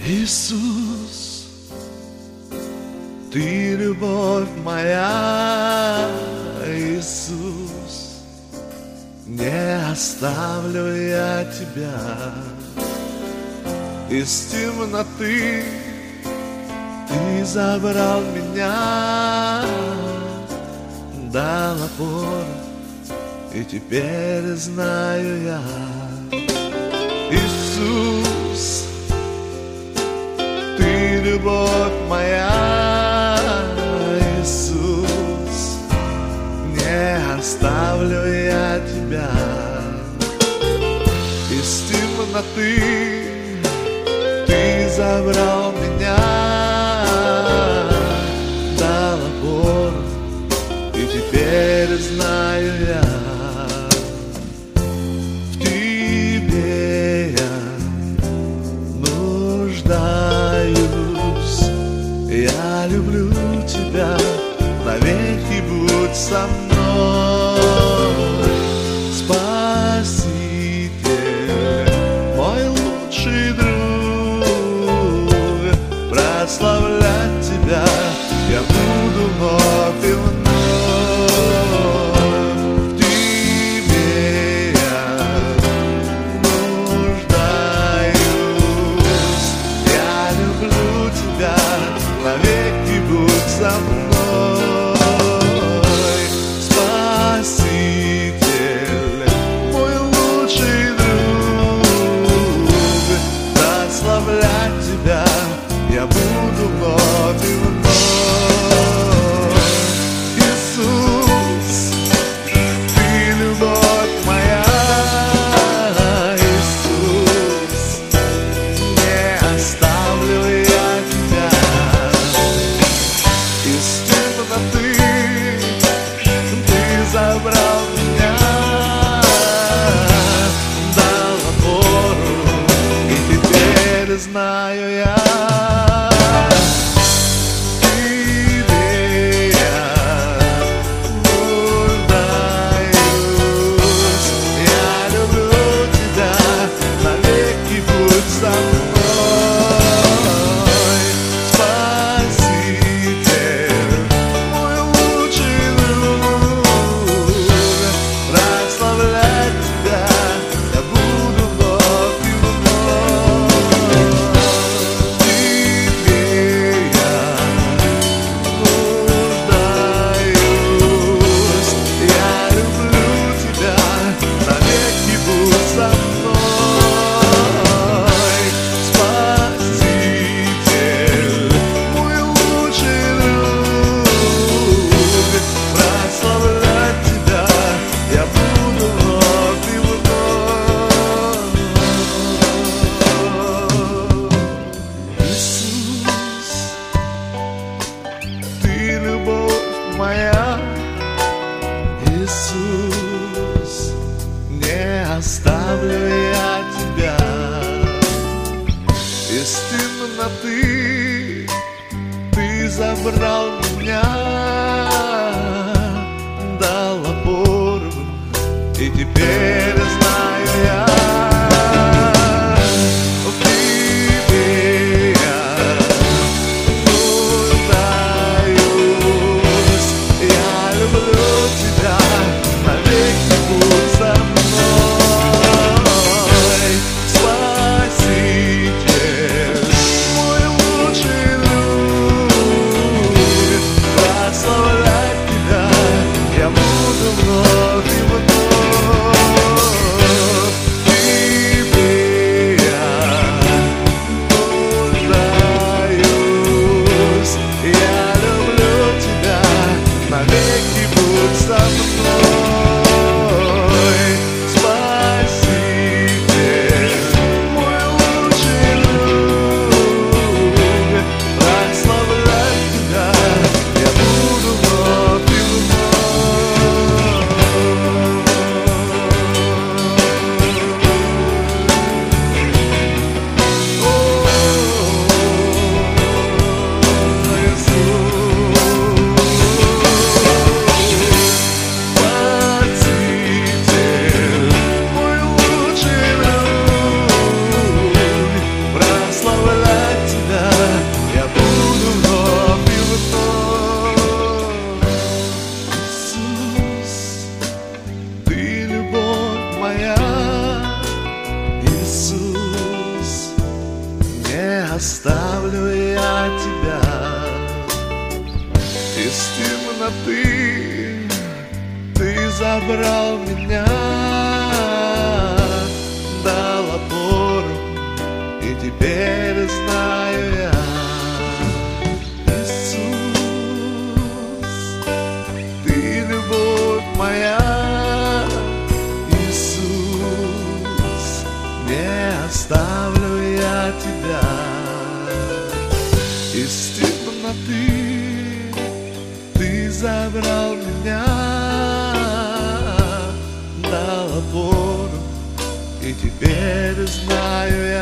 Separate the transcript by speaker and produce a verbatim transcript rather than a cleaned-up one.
Speaker 1: Иисус, Ты любовь моя, Иисус, не оставлю я Тебя. Из темноты Ты забрал меня, дал опору, и теперь знаю я. Иисус, Ты любовь моя, Иисус, не оставлю я Тебя. Из темноты Ты забрал меня, дал опору, и теперь знаю я. В Тебе я нуждаюсь, я люблю Тебя, навеки будь со мной. Спаситель, мой лучший друг, прославлять Тебя я буду вновь и вновь. В Тебе я нуждаюсь, я люблю Тебя, навеки будь со мной. Спаситель, мой лучший друг, прославлять Тебя я буду вновь и вновь. Иисус, Ты любовь моя, Иисус, не оставлю я Тебя. Из темноты Ты забрал меня, дал опору, и теперь знаю я. Моя, Иисус, не оставлю я Тебя. Из темноты Ты забрал меня, дал опору, и теперь знаю я.
Speaker 2: Прославлять Тебя я буду вновь и вновь.
Speaker 1: оставлю я тебя. Из темноты ты забрал меня, дал опору, и теперь знаю я, Иисус, ты любовь моя, Иисус, не оставлю я тебя. Из темноты ты забрал меня, дал опору, и теперь знаю я,